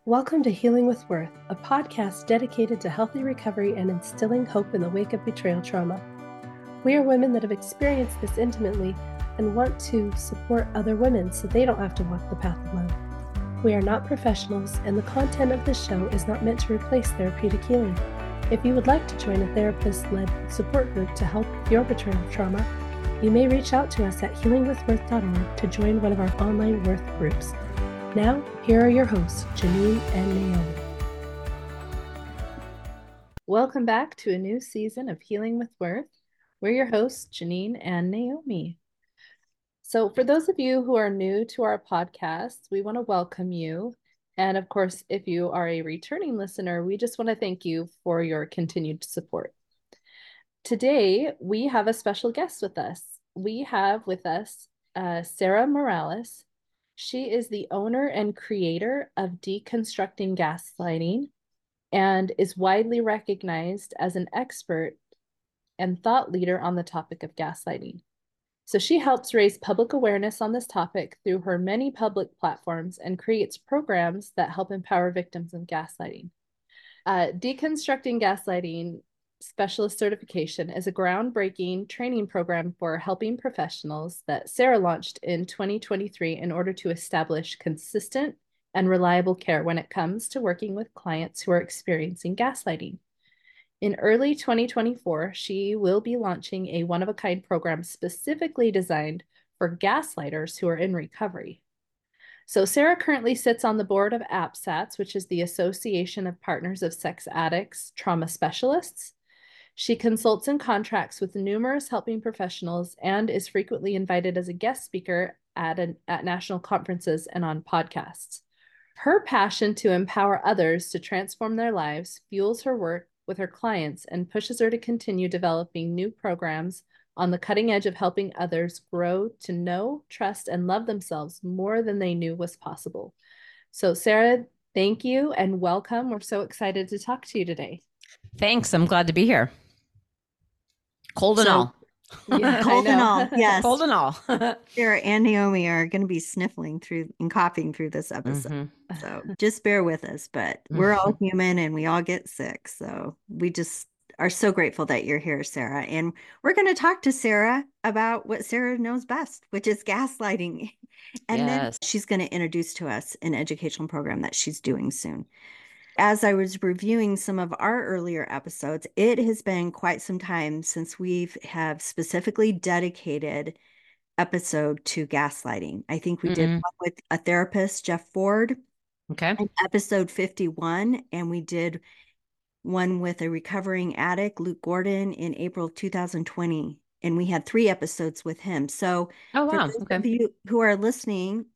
Welcome to Healing with Worth, a podcast dedicated to healthy recovery and instilling hope in the wake of betrayal trauma. We are women that have experienced this intimately and want to support other women so they don't have to walk the path alone. We are not professionals, and the content of this show is not meant to replace therapeutic healing. If you would like to join a therapist-led support group to help with your betrayal trauma, you may reach out to us at healingwithworth.org to join one of our online Worth groups. Now, here are your hosts, Janine and Naomi. Welcome back to a new season of Healing with Worth. We're your hosts, Janine and Naomi. So for those of you who are new to our podcast, we want to welcome you. And of course, if you are a returning listener, we just want to thank you for your continued support. Today, we have a special guest with us. We have with us Sarah Morales. She is the owner and creator of Deconstructing Gaslighting and is widely recognized as an expert and thought leader on the topic of gaslighting. So she helps raise public awareness on this topic through her many public platforms and creates programs that help empower victims of gaslighting. Deconstructing Gaslighting Specialist Certification is a groundbreaking training program for helping professionals that Sarah launched in 2023 in order to establish consistent and reliable care when it comes to working with clients who are experiencing gaslighting. In early 2024, she will be launching a one-of-a-kind program specifically designed for gaslighters who are in recovery. So Sarah currently sits on the board of APSATS, which is the Association of Partners of Sex Addicts Trauma Specialists. She consults and contracts with numerous helping professionals and is frequently invited as a guest speaker at national conferences and on podcasts. Her passion to empower others to transform their lives fuels her work with her clients and pushes her to continue developing new programs on the cutting edge of helping others grow to know, trust, and love themselves more than they knew was possible. So Sarah, thank you and welcome. We're so excited to talk to you today. Thanks. I'm glad to be here. Cold and all. Yeah, cold and all. Yes. Cold and all. Sarah and Naomi are going to be sniffling through and coughing through this episode. Mm-hmm. So just bear with us, but we're all human and we all get sick. So we just are so grateful that you're here, Sarah. And we're going to talk to Sarah about what Sarah knows best, which is gaslighting. And then she's going to introduce to us an educational program that she's doing soon. As I was reviewing some of our earlier episodes, it has been quite some time since we have specifically dedicated episode to gaslighting. I think we did one with a therapist, Jeff Ford, in episode 51, and we did one with a recovering addict, Luke Gordon, in April 2020, and we had 3 episodes with him. So for those of you who are listening,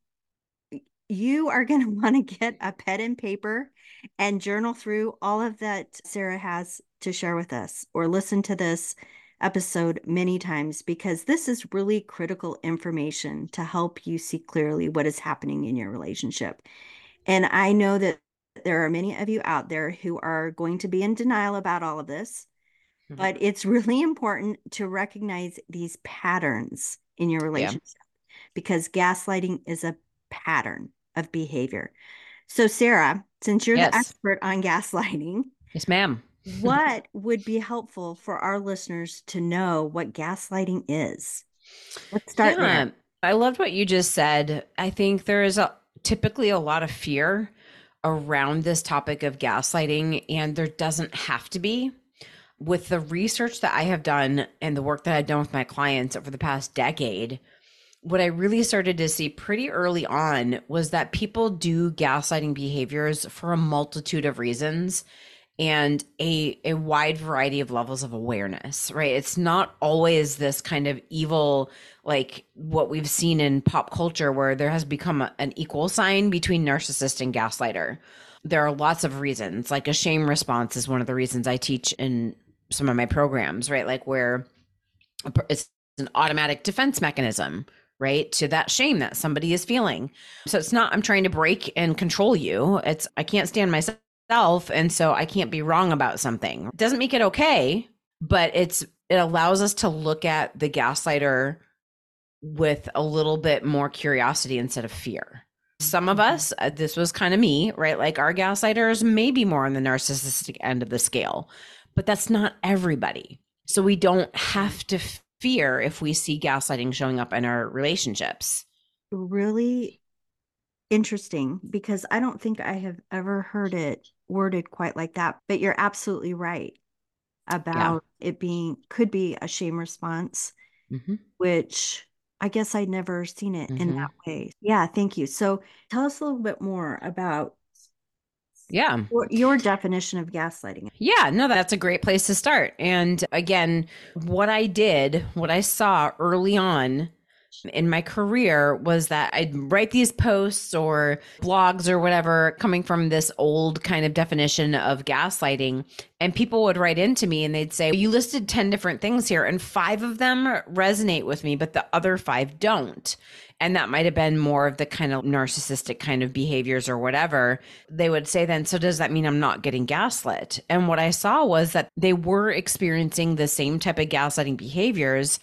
you are going to want to get a pen and paper and journal through all of that Sarah has to share with us, or listen to this episode many times, because this is really critical information to help you see clearly what is happening in your relationship. And I know that there are many of you out there who are going to be in denial about all of this, but it's really important to recognize these patterns in your relationship, because gaslighting is a pattern of behavior. So Sarah, since you're the expert on gaslighting. Yes, ma'am. What would be helpful for our listeners to know what gaslighting is? Let's start there. I loved what you just said. I think there is typically a lot of fear around this topic of gaslighting, and there doesn't have to be. With the research that I have done and the work that I've done with my clients over the past decade, what I really started to see pretty early on was that people do gaslighting behaviors for a multitude of reasons and a wide variety of levels of awareness, right? It's not always this kind of evil, like what we've seen in pop culture, where there has become an equal sign between narcissist and gaslighter. There are lots of reasons, like a shame response is one of the reasons I teach in some of my programs, right? Like where it's an automatic defense mechanism, right, to that shame that somebody is feeling. So it's not, I'm trying to break and control you. It's, I can't stand myself, and so I can't be wrong about something. It doesn't make it okay, but it allows us to look at the gaslighter with a little bit more curiosity instead of fear, Some of us, this was kind of me, right? Like our gaslighters may be more on the narcissistic end of the scale, but that's not everybody. So we don't have to fear if we see gaslighting showing up in our relationships. Really interesting, because I don't think I have ever heard it worded quite like that, but you're absolutely right about it being, could be a shame response, which I guess I'd never seen it in that way. Yeah, thank you. So tell us a little bit more about your definition of gaslighting. Yeah, no, that's a great place to start. And again, what I saw early on in my career was that I'd write these posts or blogs or whatever coming from this old kind of definition of gaslighting. And people would write into me and they'd say, you listed 10 different things here and 5 of them resonate with me, but the other 5 don't. And that might have been more of the kind of narcissistic kind of behaviors or whatever. They would say then, so does that mean I'm not getting gaslit? And what I saw was that they were experiencing the same type of gaslighting behaviors.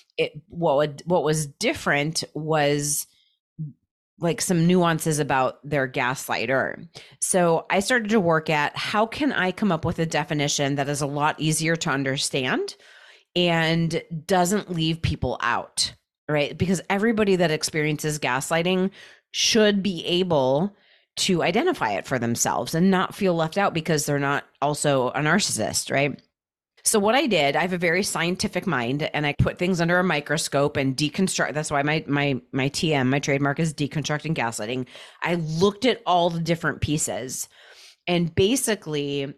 What was different was like some nuances about their gaslighter. So I started to work at how can I come up with a definition that is a lot easier to understand and doesn't leave people out, right? Because everybody that experiences gaslighting should be able to identify it for themselves and not feel left out because they're not also a narcissist, right? So what I did, I have a very scientific mind and I put things under a microscope and deconstruct. That's why my TM, my trademark is deconstructing gaslighting. I looked at all the different pieces and basically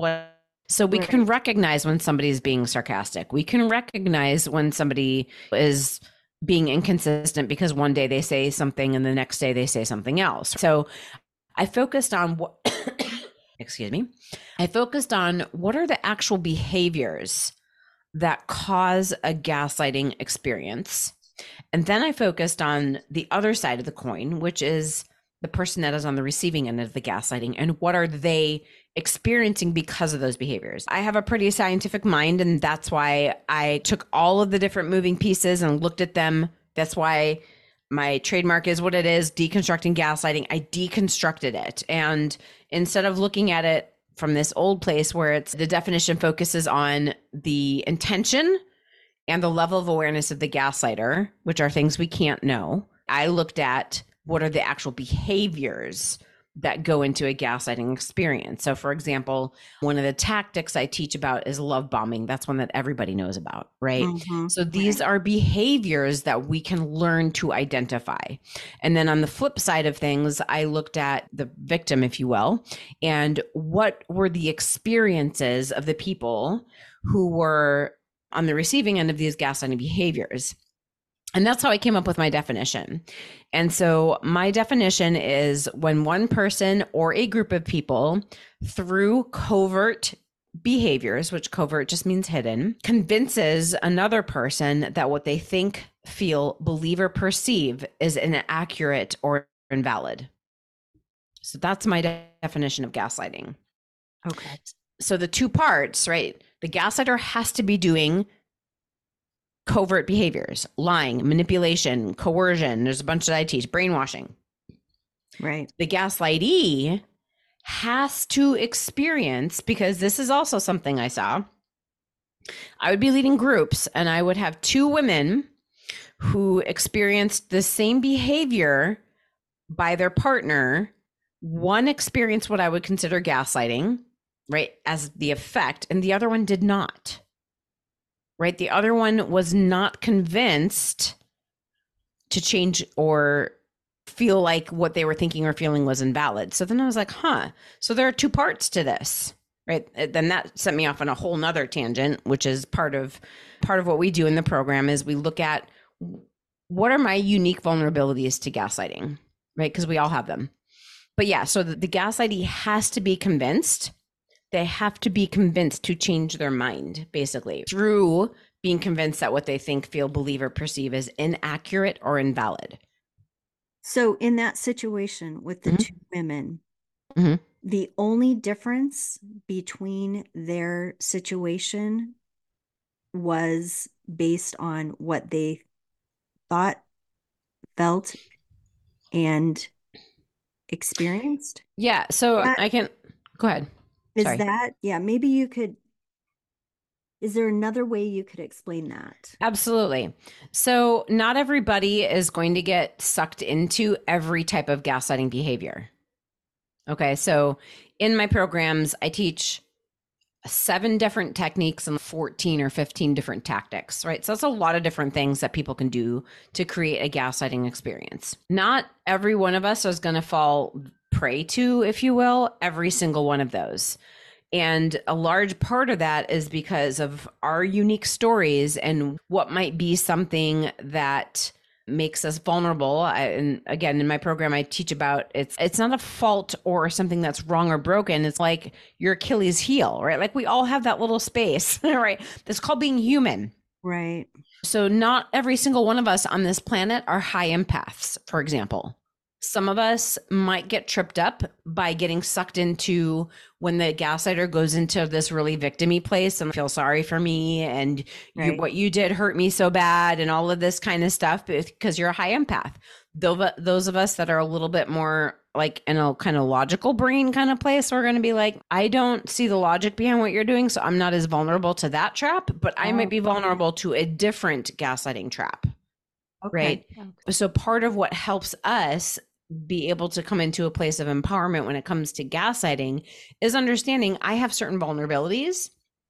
so we can recognize when somebody is being sarcastic. We can recognize when somebody is being inconsistent because one day they say something and the next day they say something else. So I focused on what excuse me. I focused on what are the actual behaviors that cause a gaslighting experience. And then I focused on the other side of the coin, which is the person that is on the receiving end of the gaslighting and what are they experiencing because of those behaviors. I have a pretty scientific mind, and that's why I took all of the different moving pieces and looked at them. That's why my trademark is what it is, deconstructing gaslighting. I deconstructed it. And instead of looking at it from this old place where it's the definition focuses on the intention and the level of awareness of the gaslighter, which are things we can't know, I looked at what are the actual behaviors that go into a gaslighting experience. So for example, one of the tactics I teach about is love bombing. That's one that everybody knows about, right? So these are behaviors that we can learn to identify. And then on the flip side of things, I looked at the victim, if you will, and what were the experiences of the people who were on the receiving end of these gaslighting behaviors. And that's how I came up with my definition. And so my definition is when one person or a group of people, through covert behaviors, which covert just means hidden, convinces another person that what they think, feel, believe, or perceive is inaccurate or invalid. So that's my definition of gaslighting. Okay. So the 2 parts, right? The gaslighter has to be doing covert behaviors, lying, manipulation, coercion. There's a bunch that I teach, brainwashing. Right. The gaslightee has to experience, because this is also something I saw. I would be leading groups and I would have 2 women who experienced the same behavior by their partner. One experienced what I would consider gaslighting, right, as the effect, and the other one did not. Right? The other one was not convinced to change or feel like what they were thinking or feeling was invalid. So then I was like, so there are 2 parts to this, right? Then that sent me off on a whole nother tangent, which is part of what we do in the program is we look at what are my unique vulnerabilities to gaslighting, right? Because we all have them. But yeah, so the gaslightee has to be convinced. They have to be convinced to change their mind, basically, through being convinced that what they think, feel, believe, or perceive is inaccurate or invalid. So in that situation with the 2 women, the only difference between their situation was based on what they thought, felt, and experienced. Yeah. So I can go ahead. Is that, maybe you could, is there another way you could explain that? Absolutely. So not everybody is going to get sucked into every type of gaslighting behavior. Okay. So in my programs, I teach 7 different techniques and 14 or 15 different tactics, right? So that's a lot of different things that people can do to create a gaslighting experience. Not every one of us is going to fall prey to, if you will, every single one of those. And a large part of that is because of our unique stories and what might be something that makes us vulnerable. And again, in my program, I teach about it's not a fault or something that's wrong or broken. It's like your Achilles heel, right? Like we all have that little space, right? That's called being human. Right. So not every single one of us on this planet are high empaths, for example. Some of us might get tripped up by getting sucked into when the gaslighter goes into this really victim-y place and feel sorry for me and what you did hurt me so bad and all of this kind of stuff because you're a high empath. Those of us that are a little bit more like in a kind of logical brain kind of place, we're going to be like, I don't see the logic behind what you're doing, so I'm not as vulnerable to that trap, but I might be vulnerable to a different gaslighting trap. Okay. Right. So part of what helps us be able to come into a place of empowerment when it comes to gaslighting is understanding I have certain vulnerabilities.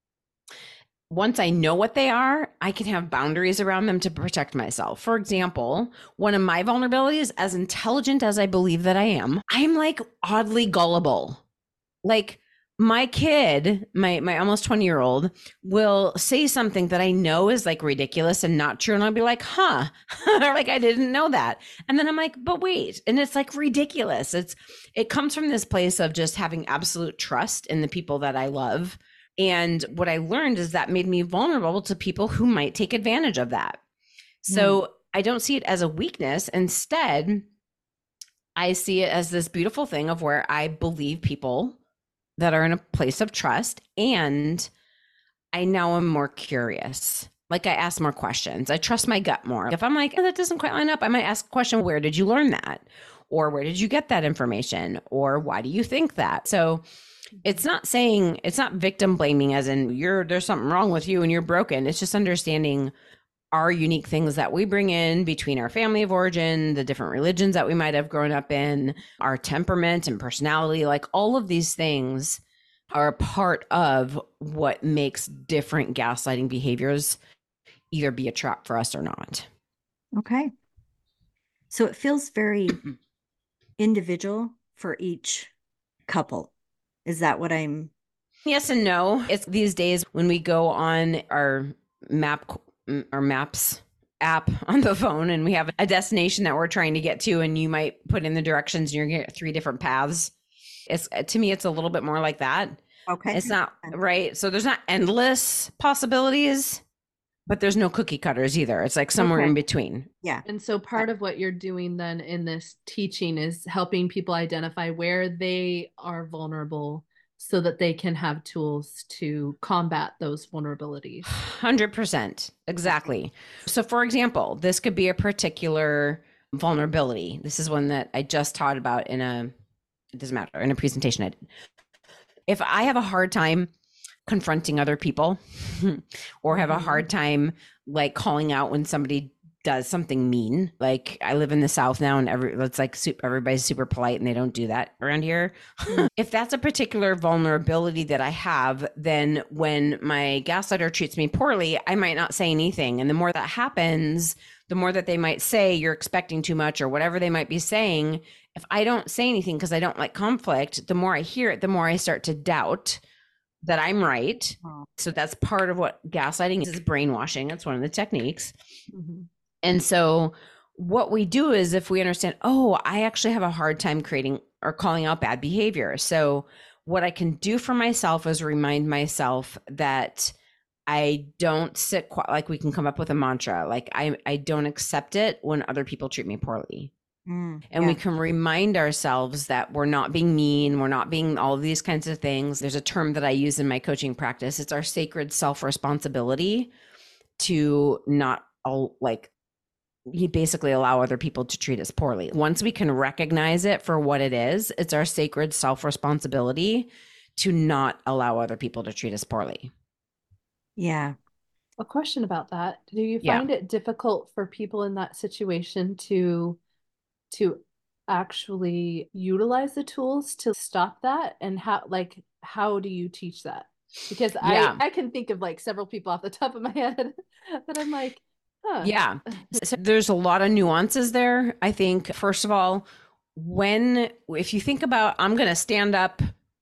Once I know what they are, I can have boundaries around them to protect myself. For example, one of my vulnerabilities, as intelligent as I believe that I am, I'm like oddly gullible. Like my kid, my almost 20-year-old will say something that I know is like ridiculous and not true. And I'll be like, huh, like I didn't know that. And then I'm like, but wait. And it's like ridiculous. It comes from this place of just having absolute trust in the people that I love. And what I learned is that made me vulnerable to people who might take advantage of that. So I don't see it as a weakness. Instead, I see it as this beautiful thing of where I believe people that are in a place of trust. And I now am more curious. Like I ask more questions. I trust my gut more. If I'm like, that doesn't quite line up, I might ask a question, where did you learn that? Or where did you get that information? Or why do you think that? So it's not victim blaming as in there's something wrong with you and you're broken. It's just understanding our unique things that we bring in between our family of origin, the different religions that we might have grown up in, our temperament and personality, like all of these things are a part of what makes different gaslighting behaviors either be a trap for us or not. Okay. So it feels very individual for each couple. Is that what I'm? Yes and no. It's these days when we go on our maps app on the phone and we have a destination that we're trying to get to and you might put in the directions and you're going to get 3 different paths. To me, it's a little bit more like that. Okay. It's not right. So there's not endless possibilities, but there's no cookie cutters either. It's like somewhere in between. Yeah. And so part of what you're doing then in this teaching is helping people identify where they are vulnerable so that they can have tools to combat those vulnerabilities. 100%. Exactly. So for example, this could be a particular vulnerability. This is one that I just taught about in a presentation I did. If I have a hard time confronting other people or have a hard time like calling out when somebody does something mean, like I live in the South now and everybody's super polite and they don't do that around here. If that's a particular vulnerability that I have, then when my gaslighter treats me poorly, I might not say anything. And the more that happens, the more that they might say you're expecting too much or whatever they might be saying. If I don't say anything because I don't like conflict, the more I hear it, the more I start to doubt that I'm right. So that's part of what gaslighting is brainwashing. It's one of the techniques. And so what we do is if we understand, I actually have a hard time creating or calling out bad behavior. So what I can do for myself is remind myself that I don't sit like we can come up with a mantra. Like I don't accept it when other people treat me poorly. And we can remind ourselves that we're not being mean. We're not being all of these kinds of things. There's a term that I use in my coaching practice. It's our sacred self-responsibility to not we basically allow other people to treat us poorly. Once we can recognize it for what it is, it's our sacred self-responsibility to not allow other people to treat us poorly. Yeah. A question about that. Do you Yeah. find it difficult for people in that situation to actually utilize the tools to stop that? And how do you teach that? Because Yeah. I can think of like several people off the top of my head that I'm like, huh. Yeah. So there's a lot of nuances there. I think, first of all, if you think about, I'm going to stand up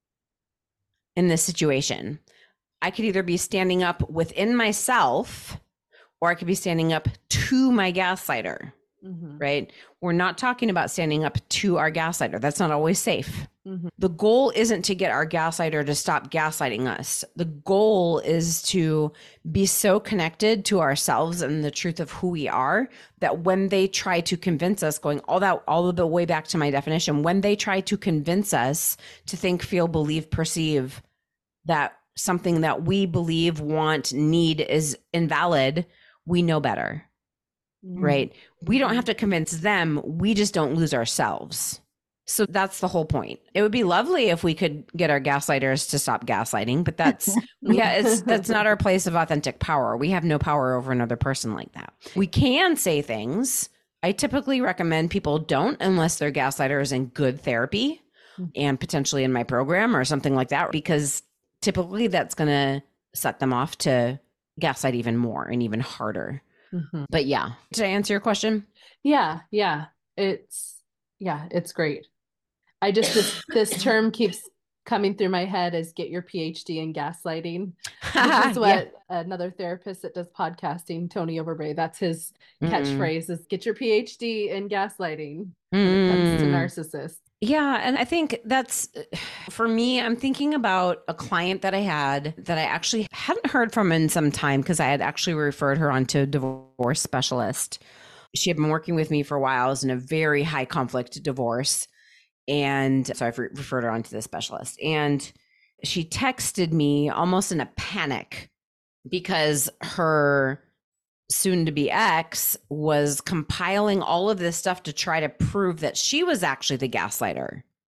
in this situation, I could either be standing up within myself or I could be standing up to my gaslighter, right? We're not talking about standing up to our gaslighter. That's not always safe. The goal isn't to get our gaslighter to stop gaslighting us. The goal is to be so connected to ourselves and the truth of who we are that when they try to convince us, going all the way back to my definition, when they try to convince us to think, feel, believe, perceive that something that we believe, want, need is invalid, we know better, right? We don't have to convince them. We just don't lose ourselves. So that's the whole point. It would be lovely if we could get our gaslighters to stop gaslighting, but that's not our place of authentic power. We have no power over another person like that. We can say things. I typically recommend people don't unless their gaslighter is in good therapy and potentially in my program or something like that, because typically that's going to set them off to gaslight even more and even harder. But yeah, did I answer your question? Yeah. It's great. I just this term keeps coming through my head as get your PhD in gaslighting, which is what another therapist that does podcasting, Tony Overbray, that's his catchphrase is get your PhD in gaslighting when it comes to narcissists. Yeah. And I think that's, for me, I'm thinking about a client that I had that I actually hadn't heard from in some time because I had actually referred her on to a divorce specialist. She had been working with me for a while. It was in a very high conflict divorce. And so I've referred her on to the specialist. And she texted me almost in a panic because her soon-to-be ex was compiling all of this stuff to try to prove that she was actually the gaslighter.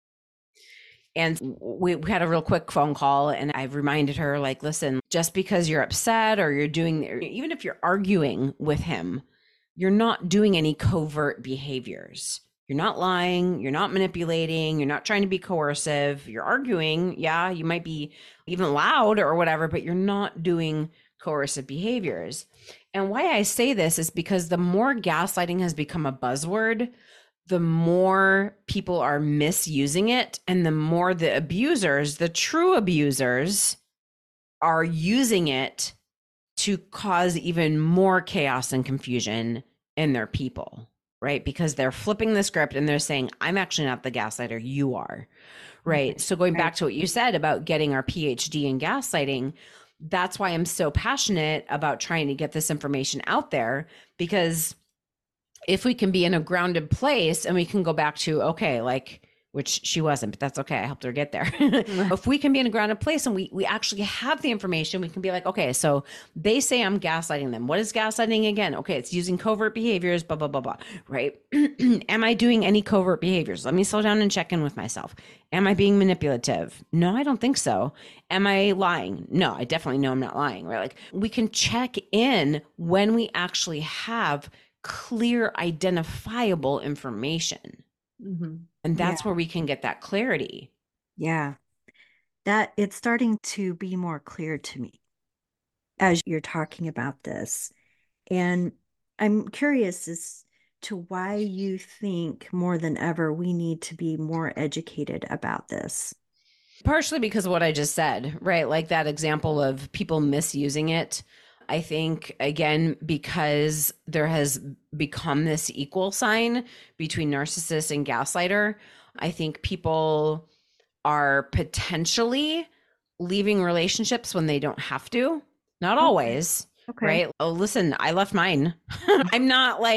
And we had a real quick phone call and I reminded her, like, listen, just because you're upset or even if you're arguing with him, you're not doing any covert behaviors. You're not lying. You're not manipulating. You're not trying to be coercive. You're arguing. Yeah, you might be even loud or whatever, but you're not doing coercive behaviors. And why I say this is because the more gaslighting has become a buzzword, the more people are misusing it and the more the abusers, the true abusers, are using it to cause even more chaos and confusion in their people, right? Because they're flipping the script and they're saying, I'm actually not the gaslighter, you are, right? So going back to what you said about getting our PhD in gaslighting, that's why I'm so passionate about trying to get this information out there, because if we can be in a grounded place and we can go back to, okay, like, which she wasn't, but that's okay. I helped her get there. If we can be in a grounded place and we actually have the information, we can be like, okay, so they say I'm gaslighting them. What is gaslighting again? Okay, it's using covert behaviors, blah, blah, blah, blah, right? Am I doing any covert behaviors? Let me slow down and check in with myself. Am I being manipulative? No, I don't think so. Am I lying? No, I definitely know I'm not lying, right? Like, we can check in when we actually have clear, identifiable information. And that's where we can get that clarity. Yeah. That it's starting to be more clear to me as you're talking about this. And I'm curious as to why you think more than ever we need to be more educated about this. Partially because of what I just said, right? Like that example of people misusing it. I think, again, because there has become this equal sign between narcissist and gaslighter, I think people are potentially leaving relationships when they don't have to. Not always. Okay. Right? Oh, listen, I left mine. I'm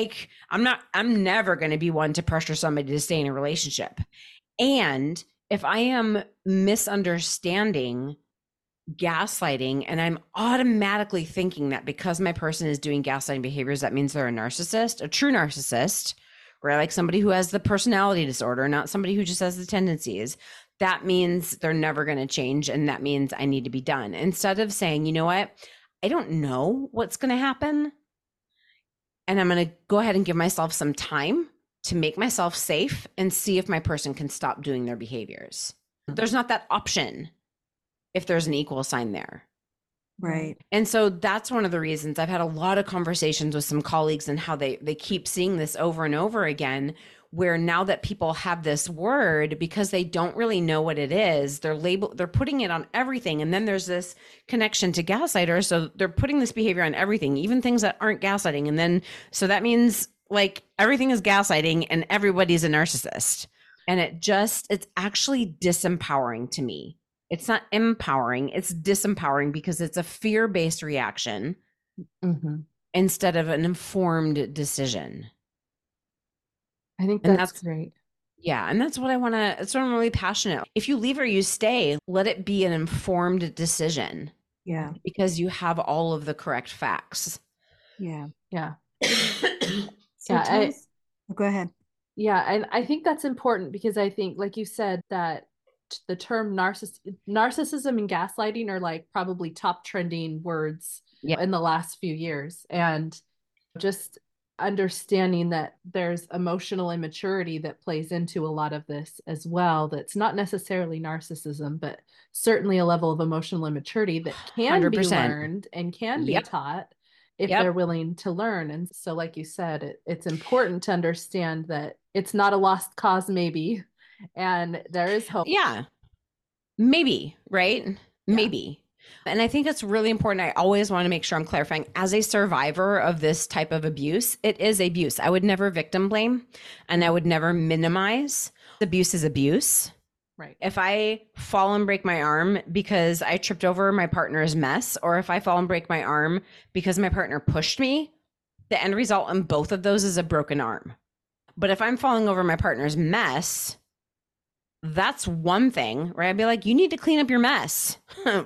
never going to be one to pressure somebody to stay in a relationship. And if I am misunderstanding gaslighting, and I'm automatically thinking that because my person is doing gaslighting behaviors, that means they're a narcissist, a true narcissist, right? Like somebody who has the personality disorder, not somebody who just has the tendencies. That means they're never going to change. And that means I need to be done. Instead of saying, you know what? I don't know what's going to happen. And I'm going to go ahead and give myself some time to make myself safe and see if my person can stop doing their behaviors. There's not that option if there's an equal sign there. Right. And so that's one of the reasons I've had a lot of conversations with some colleagues and how they keep seeing this over and over again, where now that people have this word, because they don't really know what it is, they're putting it on everything. And then there's this connection to gaslighter. So they're putting this behavior on everything, even things that aren't gaslighting. And then, so that means like everything is gaslighting and everybody's a narcissist. And it's actually disempowering to me. It's not empowering, it's disempowering because it's a fear-based reaction instead of an informed decision. I think that's great. Yeah. And that's what that's what I'm really passionate. If you leave or you stay, let it be an informed decision. Yeah. Because you have all of the correct facts. Yeah. Yeah. Go ahead. Yeah. And I think that's important because I think, like you said, that the term narcissism and gaslighting are like probably top trending words in the last few years. And just understanding that there's emotional immaturity that plays into a lot of this as well. That's not necessarily narcissism, but certainly a level of emotional immaturity that can 100%. Be learned and can be taught if they're willing to learn. And so, like you said, it's important to understand that it's not a lost cause, maybe. And there is hope. Yeah, maybe, right? Yeah. Maybe. And I think it's really important. I always want to make sure I'm clarifying, as a survivor of this type of abuse, it is abuse. I would never victim blame and I would never minimize. Abuse is abuse. Right. If I fall and break my arm because I tripped over my partner's mess, or if I fall and break my arm because my partner pushed me, the end result in both of those is a broken arm. But if I'm falling over my partner's mess, that's one thing, right? I'd be like, you need to clean up your mess,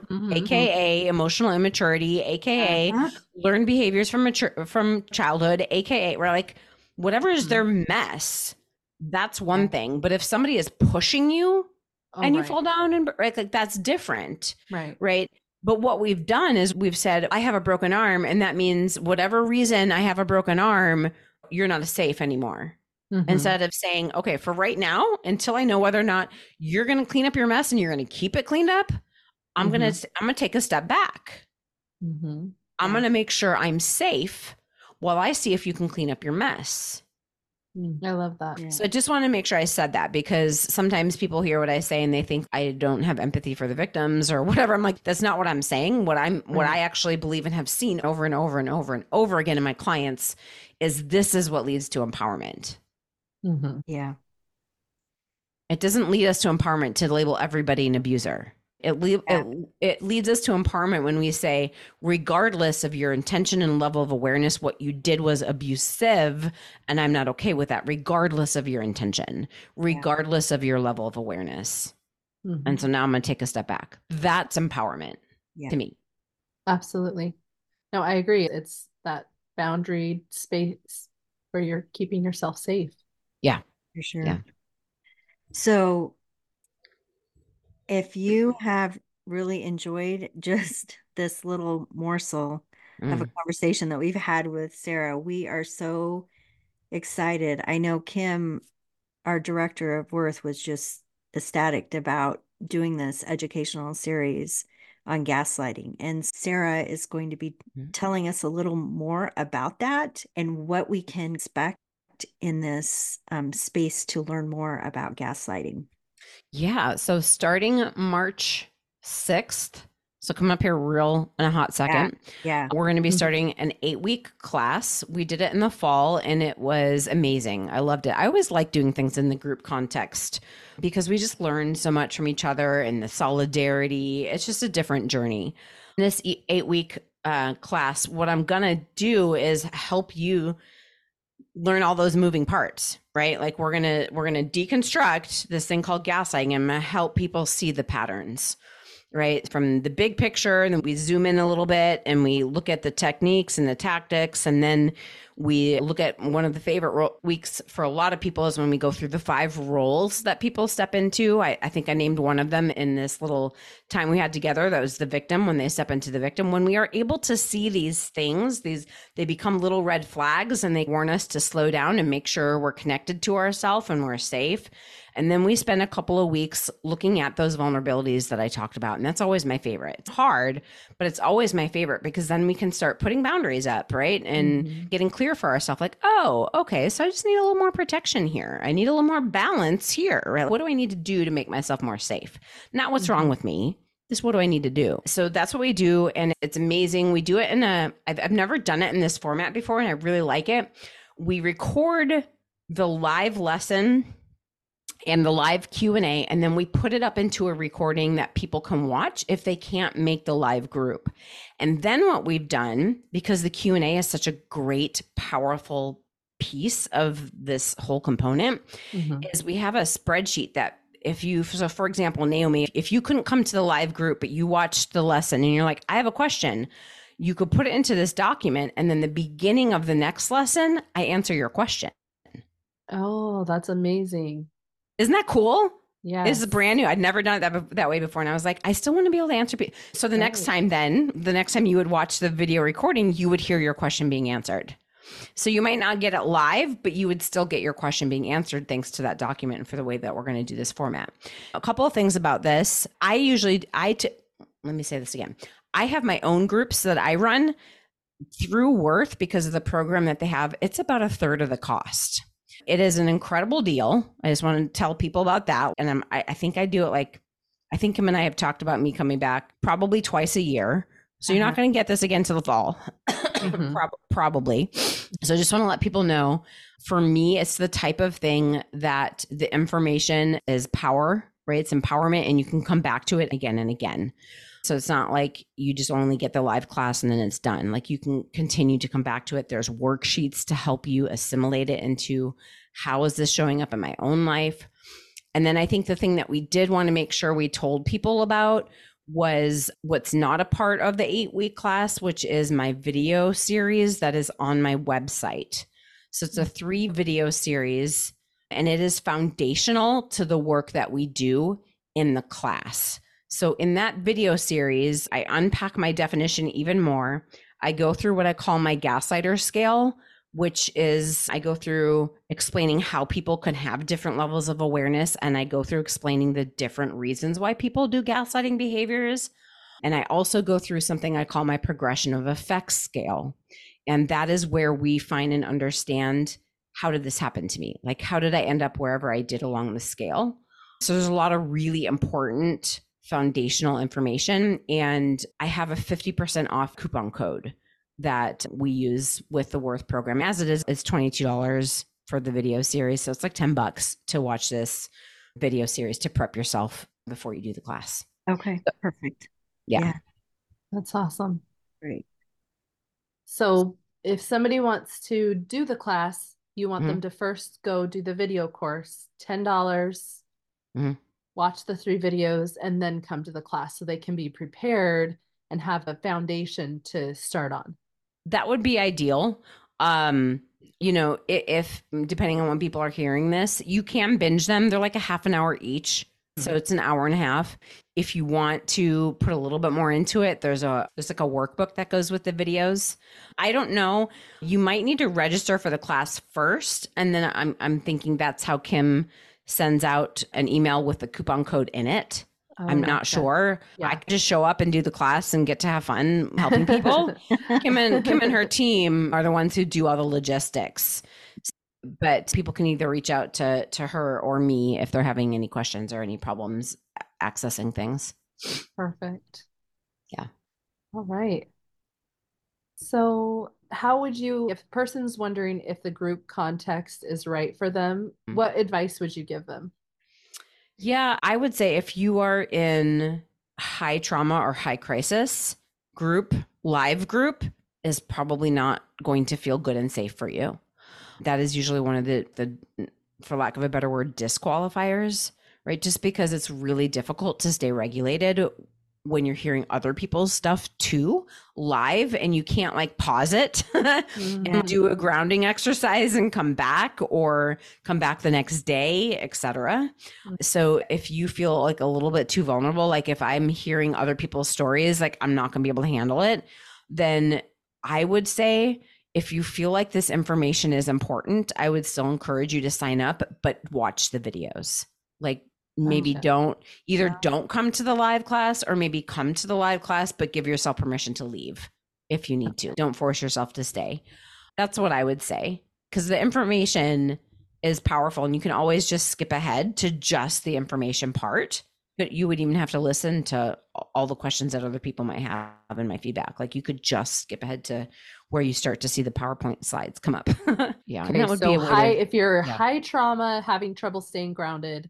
AKA emotional immaturity, AKA learned behaviors from childhood, AKA, right? Like whatever is their mess, that's one thing. But if somebody is pushing you and you fall down and like that's different, right? But what we've done is we've said, I have a broken arm, and that means whatever reason I have a broken arm, you're not safe anymore. Instead of saying, okay, for right now, until I know whether or not you're going to clean up your mess and you're going to keep it cleaned up, I'm going to take a step back. I'm going to make sure I'm safe while I see if you can clean up your mess. I love that. Yeah. So I just want to make sure I said that, because sometimes people hear what I say and they think I don't have empathy for the victims or whatever. I'm like, that's not what I'm saying. What I actually believe and have seen over and over and over and over again in my clients is this is what leads to empowerment. Yeah. It doesn't lead us to empowerment to label everybody an abuser. It leads us to empowerment when we say, regardless of your intention and level of awareness, what you did was abusive, and I'm not okay with that, regardless of your intention, regardless of your level of awareness. And so now I'm going to take a step back. That's empowerment to me. Absolutely. No, I agree. It's that boundary space where you're keeping yourself safe. Yeah, for sure. Yeah. So if you have really enjoyed just this little morsel of a conversation that we've had with Sarah, we are so excited. I know Kim, our director of Worth, was just ecstatic about doing this educational series on gaslighting. And Sarah is going to be telling us a little more about that and what we can expect in this space to learn more about gaslighting. Yeah. So starting March 6th, so coming up here real in a hot second. Yeah. We're going to be starting an 8-week class. We did it in the fall and it was amazing. I loved it. I always like doing things in the group context because we just learn so much from each other and the solidarity. It's just a different journey. This 8-week class, what I'm going to do is help you learn all those moving parts, right? Like we're going to deconstruct this thing called gaslighting and help people see the patterns. right? From the big picture, and then we zoom in a little bit and we look at the techniques and the tactics. And then we look at one of the favorite weeks for a lot of people is when we go through the 5 roles that people step into. I think I named one of them in this little time we had together. That was the victim, when they step into the victim. When we are able to see these things, they become little red flags, and they warn us to slow down and make sure we're connected to ourselves and we're safe. And then we spend a couple of weeks looking at those vulnerabilities that I talked about. And that's always my favorite. It's hard, but it's always my favorite, because then we can start putting boundaries up, right? And getting clear for ourselves, like, oh, okay, so I just need a little more protection here. I need a little more balance here, right? What do I need to do to make myself more safe? Not what's wrong with me. Just what do I need to do? So that's what we do. And it's amazing. We do it I've never done it in this format before, and I really like it. We record the live lesson and the live Q&A, and then we put it up into a recording that people can watch if they can't make the live group. And then what we've done, because the Q&A is such a great, powerful piece of this whole component, is we have a spreadsheet that so for example, Naomi, if you couldn't come to the live group, but you watched the lesson and you're like, I have a question, you could put it into this document, and then the beginning of the next lesson, I answer your question. Oh, that's amazing. Isn't that cool? Yeah. This is brand new. I'd never done it that way before. And I was like, I still want to be able to answer. So the next time you would watch the video recording, you would hear your question being answered. So you might not get it live, but you would still get your question being answered thanks to that document and for the way that we're going to do this format. A couple of things about this. Let me say this again. I have my own groups that I run through Worth because of the program that they have. It's about 1/3 of the cost. It is an incredible deal. I just want to tell people about that. And I think I do it I think Kim and I have talked about me coming back probably twice a year. So you're not going to get this again till the fall, probably. So I just want to let people know, for me, it's the type of thing that the information is power, right? It's empowerment, and you can come back to it again and again. So it's not like you just only get the live class and then it's done. Like, you can continue to come back to it. There's worksheets to help you assimilate it into, how is this showing up in my own life? And then I think the thing that we did want to make sure we told people about was what's not a part of the 8-week class, which is my video series that is on my website. So it's a 3 video series, and it is foundational to the work that we do in the class. So in that video series, I unpack my definition even more. I go through what I call my gaslighter scale, which is I go through explaining how people can have different levels of awareness. And I go through explaining the different reasons why people do gaslighting behaviors. And I also go through something I call my progression of effects scale. And that is where we find and understand, how did this happen to me? Like, how did I end up wherever I did along the scale? So there's a lot of really important foundational information. And I have a 50% off coupon code that we use with the Worth program. As it is, it's $22 for the video series. So it's like $10 to watch this video series to prep yourself before you do the class. Okay, perfect. Yeah. That's awesome. Great. So if somebody wants to do the class, you want them to first go do the video course, $10, watch the 3 videos, and then come to the class so they can be prepared and have a foundation to start on. That would be ideal. If depending on when people are hearing this, you can binge them. They're like a half an hour each. So it's an hour and a half. If you want to put a little bit more into it, there's like a workbook that goes with the videos. I don't know. You might need to register for the class first. And then I'm thinking that's how Kim sends out an email with the coupon code in it. I'm not sure. Yeah. I could just show up and do the class and get to have fun helping people. Kim and her team are the ones who do all the logistics. But people can either reach out to her or me if they're having any questions or any problems accessing things. Perfect. Yeah. All right. So how would you, if a person's wondering if the group context is right for them, what advice would you give them? Yeah, I would say if you are in high trauma or high crisis, live group is probably not going to feel good and safe for you. That is usually one of the, for lack of a better word, disqualifiers, right? Just because it's really difficult to stay regulated when you're hearing other people's stuff too live, and you can't like pause it and do a grounding exercise and come back, or come back the next day, etc. So if you feel like a little bit too vulnerable, like if I'm hearing other people's stories, like I'm not going to be able to handle it, then I would say, if you feel like this information is important, I would still encourage you to sign up, but watch the videos. Like maybe don't come to the live class, or maybe come to the live class, but give yourself permission to leave if you need to. Don't force yourself to stay. That's what I would say, because the information is powerful, and you can always just skip ahead to just the information part. But you would even have to listen to all the questions that other people might have in my feedback. Like you could just skip ahead to where you start to see the PowerPoint slides come up. Yeah. Okay, that would so be a way if you're high trauma, having trouble staying grounded,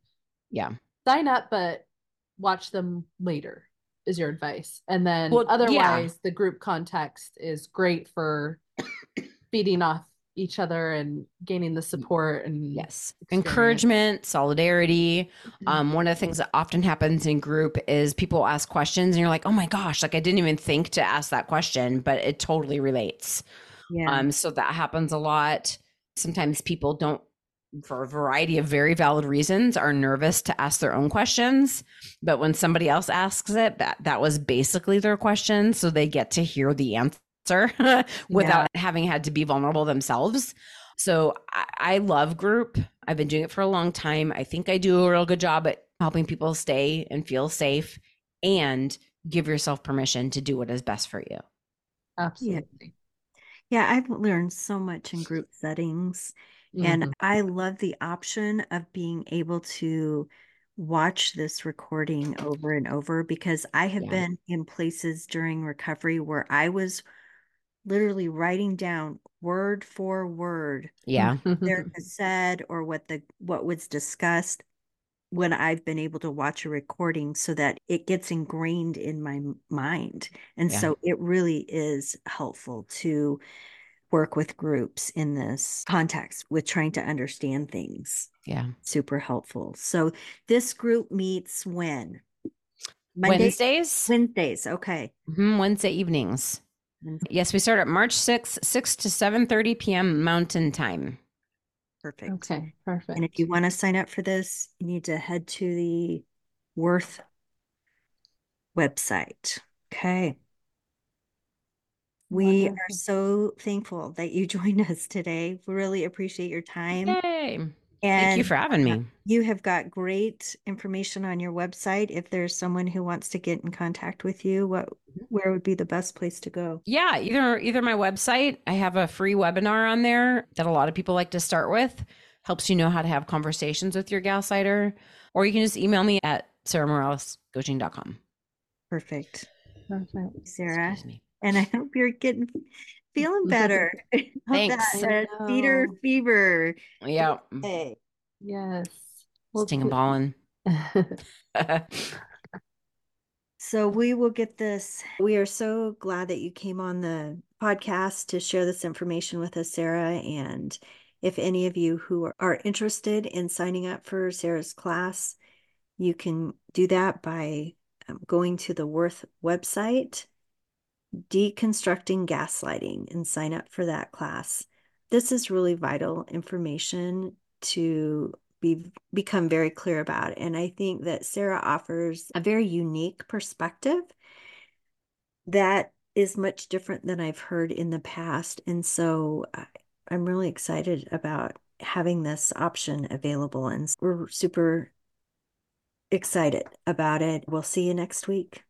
sign up, but watch them later is your advice. And then otherwise, the group context is great for feeding off each other and gaining the support and encouragement, solidarity. One of the things that often happens in group is people ask questions and you're like, oh my gosh, like I didn't even think to ask that question, but it totally relates. So that happens a lot. Sometimes people don't, for a variety of very valid reasons, are nervous to ask their own questions, but when somebody else asks it, that was basically their question, so they get to hear the answer without having had to be vulnerable themselves. So I love group. I've been doing it for a long time. I think I do a real good job at helping people stay and feel safe, and give yourself permission to do what is best for you. Absolutely. Yeah, I've learned so much in group settings, and I love the option of being able to watch this recording over and over, because I have been in places during recovery where I was literally writing down word for word what Erica said or what was discussed, when I've been able to watch a recording, so that it gets ingrained in my mind. And so it really is helpful to work with groups in this context with trying to understand things. Super helpful. So this group meets when? Wednesdays. Okay. Wednesday evenings. Yes, we start at March 6th, 6 to 7:30 p.m. Mountain Time. Perfect. Okay, perfect. And if you want to sign up for this, you need to head to the Worth website. Okay. We are so thankful that you joined us today. We really appreciate your time. Yay. Thank you for having me. You have got great information on your website. If there's someone who wants to get in contact with you, where would be the best place to go? Yeah, either my website. I have a free webinar on there that a lot of people like to start with. Helps you know how to have conversations with your gaslighter. Or you can just email me at sarahmoralescoaching.com. Perfect. Sarah. And I hope you're feeling better. Thanks. Peter fever. Yeah. Hey. Yes. Sting and ballin'. So we will get this. We are so glad that you came on the podcast to share this information with us, Sarah. And if any of you who are interested in signing up for Sarah's class, you can do that by going to the Worth website, Deconstructing Gaslighting, and sign up for that class. This is really vital information to become very clear about. And I think that Sarah offers a very unique perspective that is much different than I've heard in the past. And so I'm really excited about having this option available, and we're super excited about it. We'll see you next week.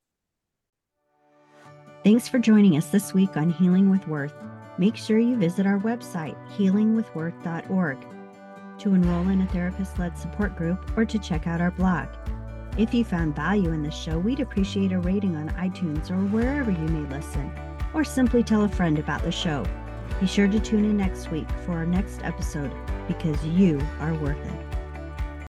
Thanks for joining us this week on Healing with Worth. Make sure you visit our website, healingwithworth.org, to enroll in a therapist-led support group or to check out our blog. If you found value in this show, we'd appreciate a rating on iTunes or wherever you may listen, or simply tell a friend about the show. Be sure to tune in next week for our next episode, because you are worth it.